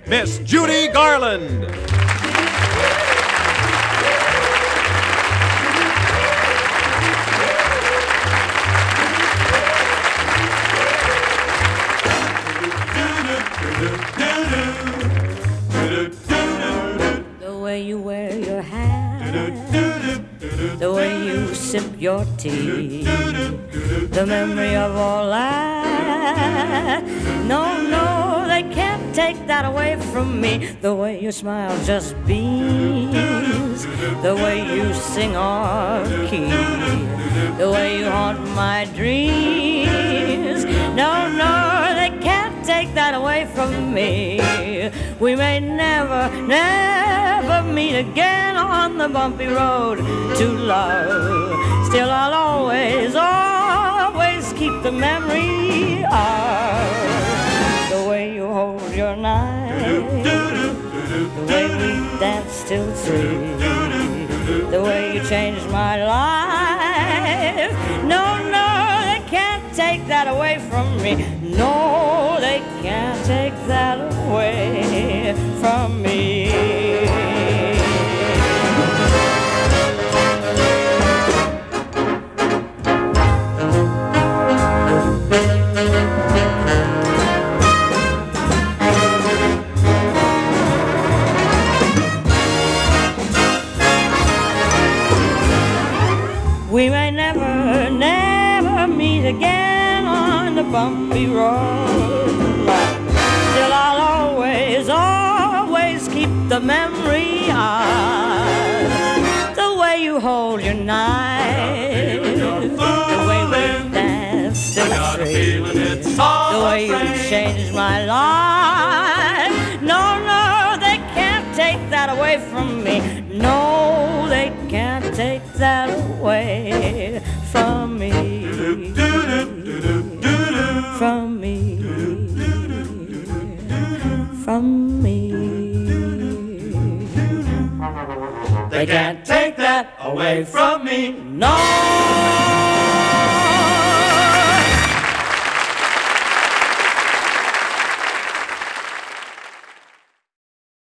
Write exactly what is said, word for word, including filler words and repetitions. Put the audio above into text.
Miss Judy Garland. The way you wear your hat, the way you sip your tea, the memory of all that. No, no, they can't take that away from me. The way you smile just beams, the way you sing off key, the way you haunt my dreams. No, no, they can't take that away from me. We may never, never meet again on the bumpy road to love. Still I'll always, always keep the memory of the way you hold your knife, the way we danced till three, the way you changed my life. No, no, they can't take that away from me. No, they can't take that away from me. We may never, never meet again on the bumpy road. Still I'll always, always keep the memory of the way you hold your knife, the way we danced in the street, the way you changed my life. No, no, they can't take that away from me. No, they can't take that away from me. From me. From me. They can't take that away from me. No.